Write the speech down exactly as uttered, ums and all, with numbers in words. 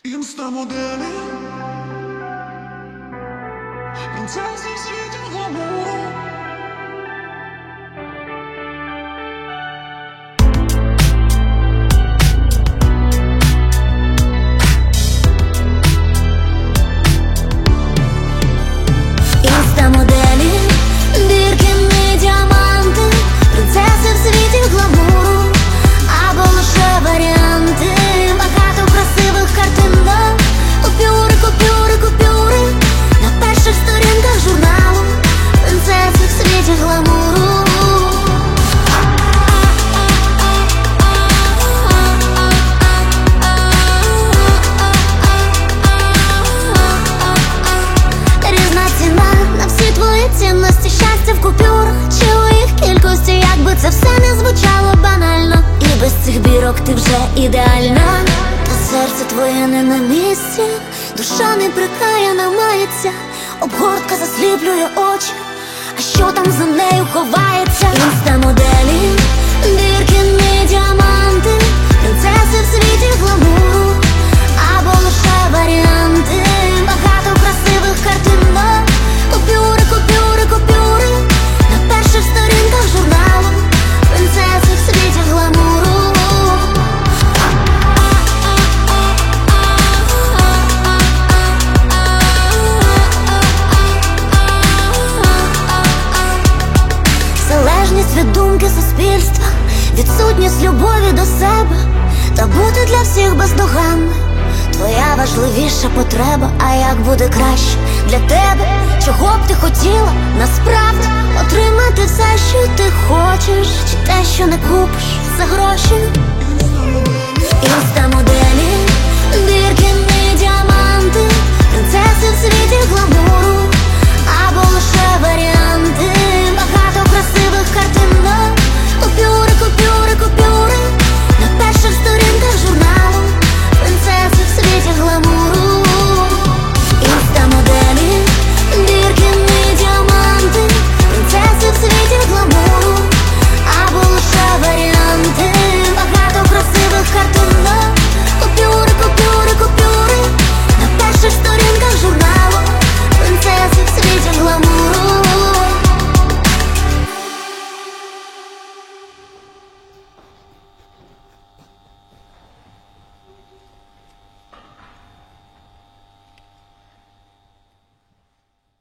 Інстамоделі, принцеси в світі гламуру. Інстамоделі, Біркіни, діаманти, принцеси в світі гламуру, або лише варіанти. Багато красивих картинок, купюри, купюри, купюри на перших сторінках журналу. Принцеси в світі гламуру. Різна ціна на всі твої цінності, щастя в купюрах чи у їх кількості. Якби це все не звучало банально, і без цих бірок ти вже ідеальна. Та серце твоє не на місці, душа не прикаяна мається, обгортка засліплює очі, а що там за нею ховається? Інстамоделі, Біркіни, діаманти, принцеси в світі гламуру, або лише варіанти. Багато красивих картинок, купюри, купюри, купюри на перших сторінках журналу. Принцеси в світі гламуру. Залежність від думки суспільства, відсутність любові до себе, та бути для всіх бездоганною твоя важливіша потреба. А як буде краще для тебе? Чого б ти хотіла насправді? Отримати все, що ти хочеш, чи те, що не купиш за гроші? Інстамоделі,